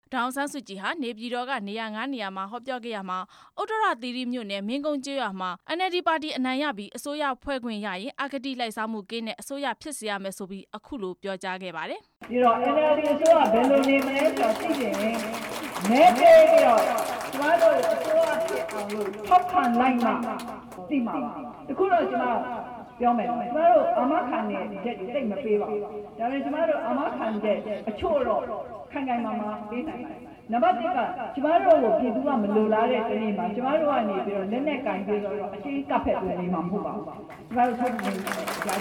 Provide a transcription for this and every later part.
ဒေါအောင်ဆန်းစုကြည်ဟာနေပြည်တော်ကနေရာ9နေရာမှာဟောပြောခဲ့ရမှာဥတ္တရသီရိမြို့နယ်မင်းကုန်းကျေးရွာမှာ NLD ပါတီအနိုင်ရပြီးအစိုးရဖွဲ့ခွင့်ရရင်အဂတိလိုက်စားမှုကင်းတဲ့အစိုးရဖြစ်စေရမယ်ဆိုပြီးအခုလိုပြောကြားခဲ့ပါတယ်။ပြီးတော့ NLD အစိုးရဘယ်လိုနေမလဲဆိုတော့သိရင်မဲပေးပြီးတော့ကျမတို့အစိုးရဖြစ်အောင်လို့ထောက်ခံလိုက်မှသိမှာပါ။အခုတော့ကျမပြောမယ်နော်ကျမတို့အာမခံတဲ့ချက်တွေတိတ်မပေးပါဘူးဒါပေမဲ့ကျမတို့အာမခံတဲ့အချို့တော့ခိုင်ခိုင်မာမာပေးနိုင်တယ်နံပါတ်1ကကျမတို့ကိုပြည်သူကမလိုလားတဲ့တနေ့မှာကျမတို့ကနေပြီးတော့လက်နဲ့ကင်ပြီးတော့အရှင်းကပ်ဖက်ပြနေမှာမဟုတ်ပါဘူးကျမတို့ထုတ်နေကြတာကျမ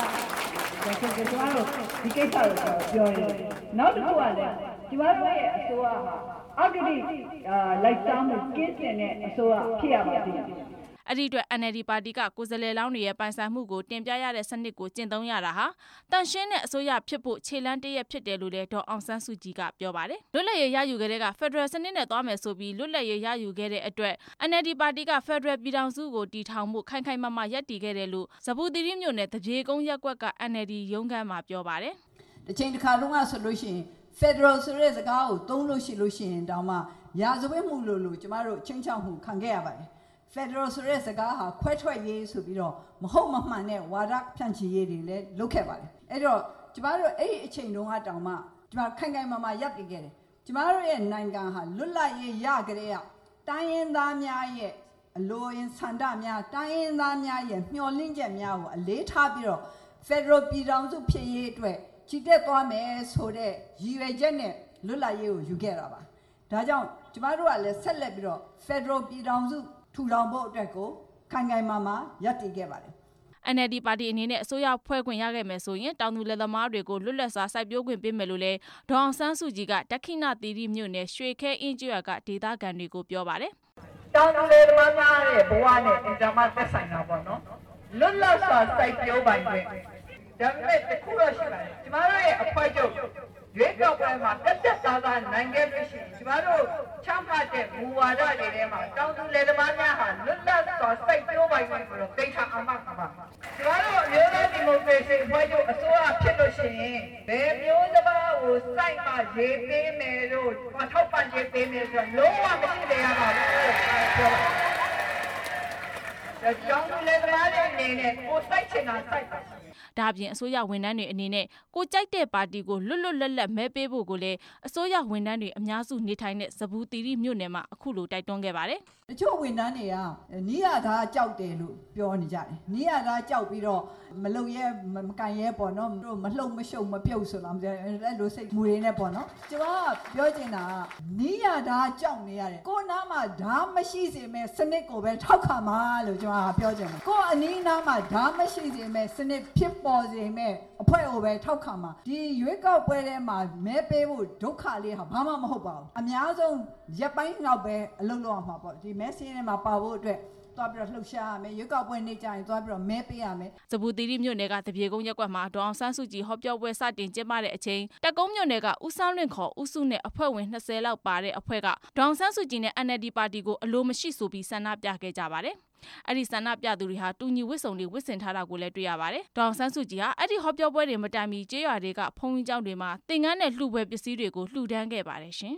တို့ဒီကိစ္စကိုပြောနေတယ်နောက်တစ်ခုကလည်းကျမတို့ရဲ့အစိုးရဟာအဂတိလိုက်စားမှုကင်းစင်တဲ့အစိုးရဖြစ်ရပါသေးတယ်အဲ့ဒီအတွက် NLD ပါတီကကိုယ်စားလှယ်လောင်းတွေရဲ့ပိုင်ဆိုင်မှုကိုတင်ပြရတဲ့စနစ်ကိုကျင့်သုံးရတာဟာတန်ရှင်းတဲ့အစိုးရဖြစ်ဖို့ခြေလှမ်းတရက်ဖြစ်တယ်လို့လည်းဒေါ်အောင်ဆန်းစုကြည်ကပြောပါတယ်လွတ်လပ်ရေးရယူခဲ့တဲ့ကဖက်ဒရယ်စနစ်နဲ့သွားမယ်ဆိုပြီးလွတ်လပ်ရေးရယူခဲ့တဲ့အတွက် NLD ပါတီကဖက်ဒရယ်ပြည်ထောင်စုကိုတည်ထောင်မှုခိုင်ခိုင်မာမာရပ်တည်ခဲ့တယ်လို့ဇဗူသီရိမြို့နယ်တပြေကုန်းရပ်ကွက်က NLD ရုံးခန်းမှာပြောပါတယ်တစ်ချိန်တစ်ခါလုံးကဆိုလို့ရှိရင်ဖက်ဒရယ်ဆိုတဲ့စကားကိုသုံးလို့ရှိရင်တောင်မှရာဇဝတ်မှုလို့ကျမတို့ချင်းချောက်မှုခံခဲ့ရပါတယ်ဖက်ဒရယ်ဆိုတဲ့စကားဟာခွဲထွက်ရေးဆိုပြီးတော့မဟုတ်မမှန်တဲ့ဝါဒဖြန့်ချီရေးတွေလည်းလုပ်ခဲ့ပါတယ်အဲ့တော့ကျမတို့အဲ့ဒီအချိန်တုန်းကတောင်မှကျမခိုင်ခိုင်မာမာရပ်တည်ခဲ့တယ်ကျမတို့ရဲ့နိုင်ငံဟာလွတ်လပ်ရေးရကြတဲ့တိုင်းရင်းသားများရဲ့အလိုအင်ဆန္ဒများတိုင်းရင်းသားများရဲ့မျှော်လင့်ချက်များကိုအလေးထားပြီးတော့ဖက်ဒရယ်ပြည်ထောင်စုဖြစ်ရေးအတွက်ချီတက်သွားမယ်ဆိုတဲ့ရည်ရွယ်ချက်နဲ့လွတ်လပ်ရေးကိုယူခဲ့တာပါဒါကြောင့်ကျမတို့ကလည်းဆက်လက်ပြီးတော့ဖက်ဒရယ်ပြည်ထောင်စုထူထောင်ဖို့အတွက်ကိုခိုင်ခိုင်မာမာရပ်တည်ခဲ့ပါတယ် NLD ပါတီအနေနဲ့အစိုးရဖွဲ့ခွင့်ရခဲ့မယ်ဆိုရင်တောင်သူလယ်သမားတွေကိုလွတ်လပ်စွာစိုက်ပျိုးခွင့်ပေးမယ်လို့လည်းဒေါအောင်ဆန်းစုကြည်ကတက္ခိဏသီရိမြို့နယ်ရွှေခဲအင်းကျွော်ကဒေသခံတွေကိုပြောပါတယ်တောင်သူလယ်သမားများရဲ့ဘဝနဲ့အင်တာမသက်ဆိုင်တာပေါ့နော်လွတ်လပ်စွာစိုက်ပျိုးပိုင်ခွင့်ဒါပေမဲ့တခုတော့ရှိပါတယ်ကျမတို့ရဲ့အဖွဲ့ချုပ်ရွေးကောက်ပွဲမှာတက်သားနိုင်ခဲ့လို့ရှိရင်ကျမတို့ချမှတ်တဲ့မူဝါဒတွေထဲမှာတောင်သူလယ်သမားများဟာလွတ်လပ်စွာစိုက်ပျိုးပိုင်ခွင့်ကိုတော့သိထားအောင်ပါကျမတို့အမျိုးသားဒီမိုကရေစီအဖွဲ့ချုပ်အစိုးရဖြစ်လို့ရှိရင်ဘယ်မျိုးစပါးကိုစိုက်မှရေးပေးမယ်လို့ထောက်ပံ့ရေးပေးမယ်ဆိုတော့လုံးဝမရှိသေးရပါဘူးပြောတာတောင်သူလယ်သမားတွေအနေနဲ့ကိုစိုက်ချင်တာစိုက်ပါဒါအပြင်အစိုးရဝန်ထမ်းတွေအနေနဲ့ကိုကြိုက်တဲ့ပါတီကိုလွတ်လွတ်လပ်လပ်မဲပေးဖို့ကိုလည်းအစိုးရဝန်ထမ်းတွေအများစုနေထိုင်တဲ့ဇဗူသီရိမြို့နယ်မှာအခုလိုတိုက်တွန်းခဲ့ပါတယ်တချို့ဝန်ထမ်းတွေကနီးရသားကြောက်တယ်လို့ပြောနေကြတယ်နီးရသားကြောက်ပြီးတော့မလုံရဲမကန်ရဲပေါ့နော်တို့မလှုပ်မရှုပ်မပြုတ်ဆိုတော့အဲ့လိုစိတ်မူရင်းနဲ့ပေါ့နော်ကျွန်တော်ကပြောချင်တာနီးရသားကြောက်နေရတယ်ကိုနားမှာဓာမရှိစေမဲ့စနစ်ကိုပဲထောက်ခံပါလို့ကျွန်တော်ကပြောချင်တယ်ကိုအနီးနားမှာဓာမရှိစေမဲ့စနစ်ဖြစ်ပေါ်စေမဲ့အဖွဲ့ကိုပဲထောက်ခံပါဒီရွေးကောက်ပွဲထဲမှာမဲပေးဖို့ဒုက္ခလေးဟာဘာမှမဟုတ်ပါဘူးအများဆုံးရက်ပိုင်းတော့ပဲအလုပ်လုပ်ရမှာပေါ့ဒီမဲစင်းထဲမှာပါဖို့အတွက်သွားပြီးတော့လှုပ်ရှားရမယ်ရွေးကောက်ပွဲနေ့ကျရင်သွားပြီးတော့မဲပေးရမယ်ဇဗူသီရိမြို့နယ်ကတပြေကုန်းရပ်ကွက်မှာဒေါအောင်ဆန်းစုကြည်ဟောပြောပွဲစတင်ကျင်းပတဲ့အချိန်တက်ကုန်းမြို့နယ်ကဦးဆန်းလွင့်ခေါ်ဦးစုနဲ့အဖွဲ့ဝင်20လောက်ပါတဲ့အဖွဲ့ကဒေါအောင်ဆန်းစုကြည်နဲ့ NLD ပါတီကိုအလိုမရှိဆိုပြီးဆန္ဒပြခဲ့ကြပါတယ်အဲ့ဒီဆန္ဒပြသူတွေဟာတူညီဝတ်စုံတွေဝတ်ဆင်ထားတာကိုလည်းတွေ့ရပါတယ်။ဒေါအောင်ဆန်းစုကြည်ဟာအဲ့ဒီဟောပြောပွဲတွေမတိုင်မီကျေးရွာတွေကဖုံးကြီးကျောင်းတွေမှာသင်္ကန်းနဲ့လှူပွဲပစ္စည်းတွေကိုလှူဒန်းခဲ့ပါတယ်ရှင်